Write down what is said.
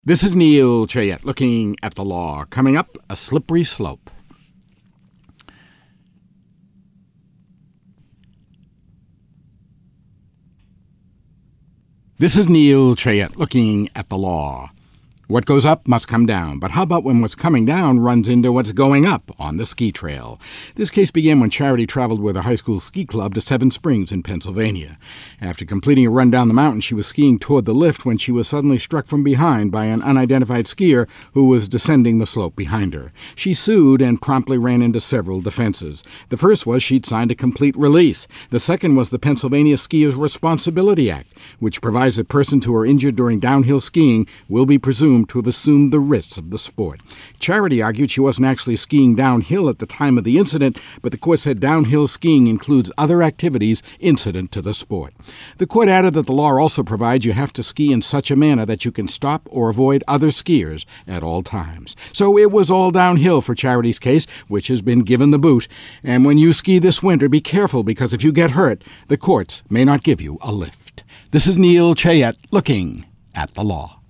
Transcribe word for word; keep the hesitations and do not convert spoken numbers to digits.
This is Neil Chayette looking at the law. Coming up, a slippery slope. This is Neil Chayette looking at the law. What goes up must come down, but how about when what's coming down runs into what's going up on the ski trail? This case began when Charity traveled with a high school ski club to Seven Springs in Pennsylvania. After completing a run down the mountain, she was skiing toward the lift when she was suddenly struck from behind by an unidentified skier who was descending the slope behind her. She sued and promptly ran into several defenses. The first was she'd signed a complete release. The second was the Pennsylvania Skiers Responsibility Act, which provides that persons who are injured during downhill skiing will be presumed to have assumed the risks of the sport. Charity argued she wasn't actually skiing downhill at the time of the incident, but the court said downhill skiing includes other activities incident to the sport. The court added that the law also provides you have to ski in such a manner that you can stop or avoid other skiers at all times. So it was all downhill for Charity's case, which has been given the boot. And when you ski this winter, be careful, because if you get hurt, the courts may not give you a lift. This is Neil Chayette looking at the law.